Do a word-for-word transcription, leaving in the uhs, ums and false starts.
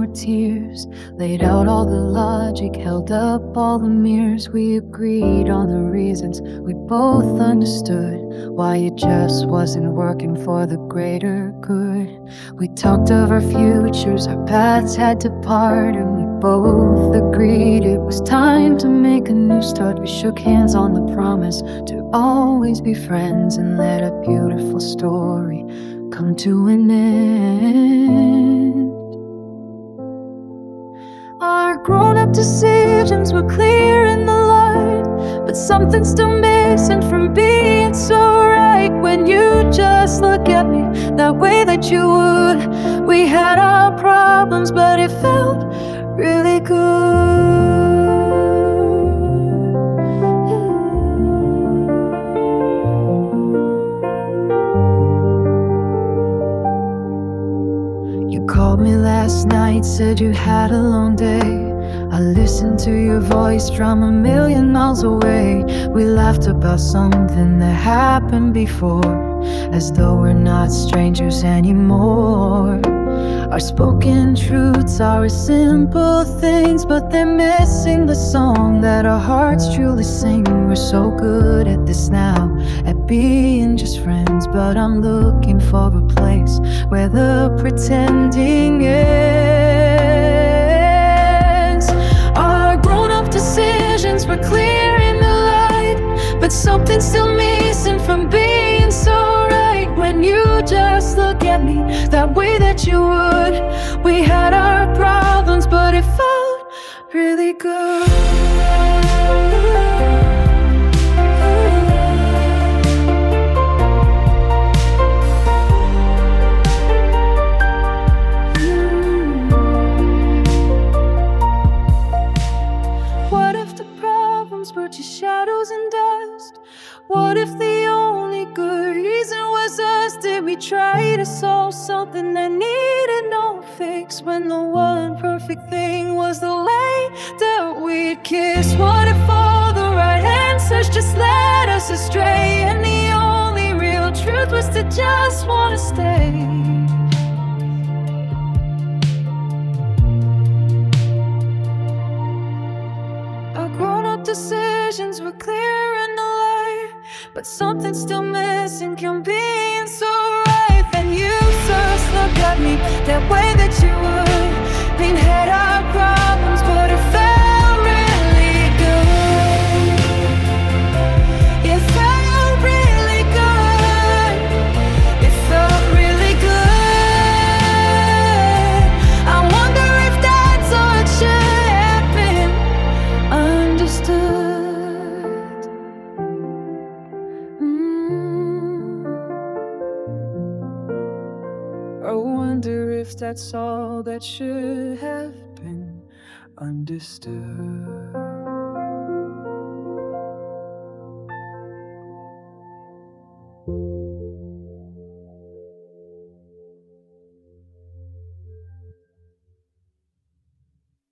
more tears. Laid out all the logic, held up all the mirrors. We agreed on the reasons, we both understood why it just wasn't working for the greater good. We talked of our futures, our paths had to part, and we both agreed it was time to make a new start. We shook hands on the promise to always be friends and let a beautiful story come to an end. Our grown-up decisions were clear in the light, but something's still missing from being so right. When you just look at me that way that you would, we had our problems, but it felt really good. You called me last night, said you had a long day. I listened to your voice from a million miles away. We laughed about something that happened before, as though we're not strangers anymore. Our spoken truths are simple things, but they're missing the song that our hearts truly sing. We're so good at this now, at being just friends, but I'm looking for a place where the pretending ends. Our grown-up decisions were clear in the light, but something's still missing from being so right. When you just look at me that way that you would, we had our problems, but it felt really good. What if the problems were just shadows and dust? What if the only good reason was us? Did we try to solve something that needed no fix, when the one perfect thing was the way that we'd kiss? What if all the right answers just led us astray, and the only real truth was to just want to stay? Our grown-up decisions were clear in the light, but something's still missing, can being so right. Then you just look at me that way that you would, we had our problems, but it felt really good. It felt really good. It felt really good. I wonder if that's what should have been understood. mm. I wonder if that's all that should have been understood.